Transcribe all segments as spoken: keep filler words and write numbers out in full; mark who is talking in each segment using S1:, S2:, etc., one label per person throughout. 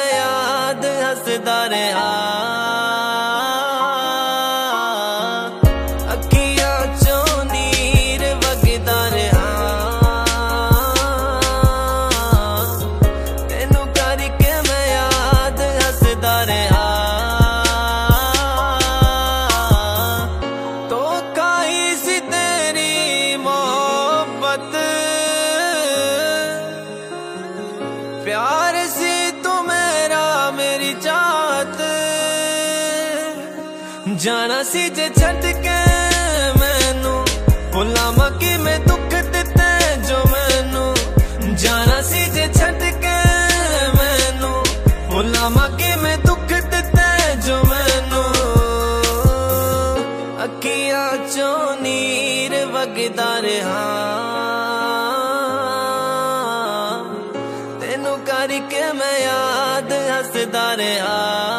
S1: मैं याद हसदा रहा, अखियां चों नीर वगदा रहा, तेनू करके मैं याद हसदा रहा। तो खाई सी तेरी मोहब्बत, प्यार सी तू मेरा मेरी चाहत, जाना सी जे छट के मैनू भुलावां कि मैं दुख दिते जो मैनू, जाना सी जे छट के मैनू भुलावां कि मैं दुख दिते जो मैनू, अखियां चों नीर वगदा रहा, तेनू करके मैं याद हसदा रहा।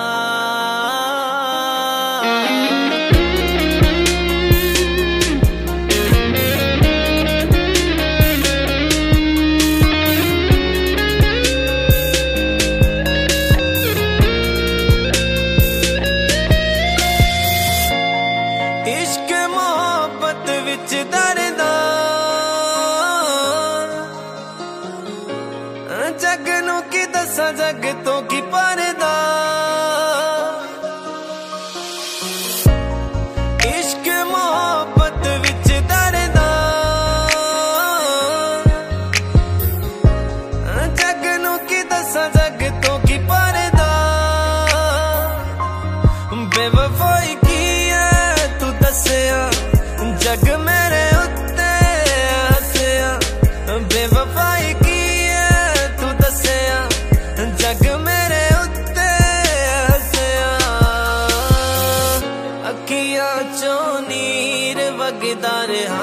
S1: इश्क मोहब्बत विच दरदा, जग नू की दसा जग तो की परदा, इश्क मोहब्बत विच दरदा, जग नू की दसा जग तो की परदा, बेवफाई की है तू दसिया जग मेरे उत्ते हसिया, बेवफाई की जग मेरे उत्ते हसिया, अखियां चों नीर वगदा रहा,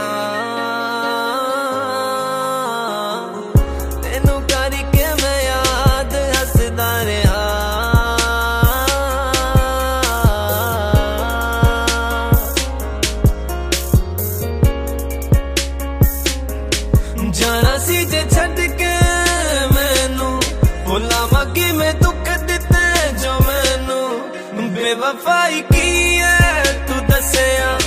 S1: तेनू करके मैं याद हसदा रहा। जाना सी जे छड्ड के मैनू भुलावां कि मैं दुख दिते जो मैनू, बेवफाई की है तू दसिया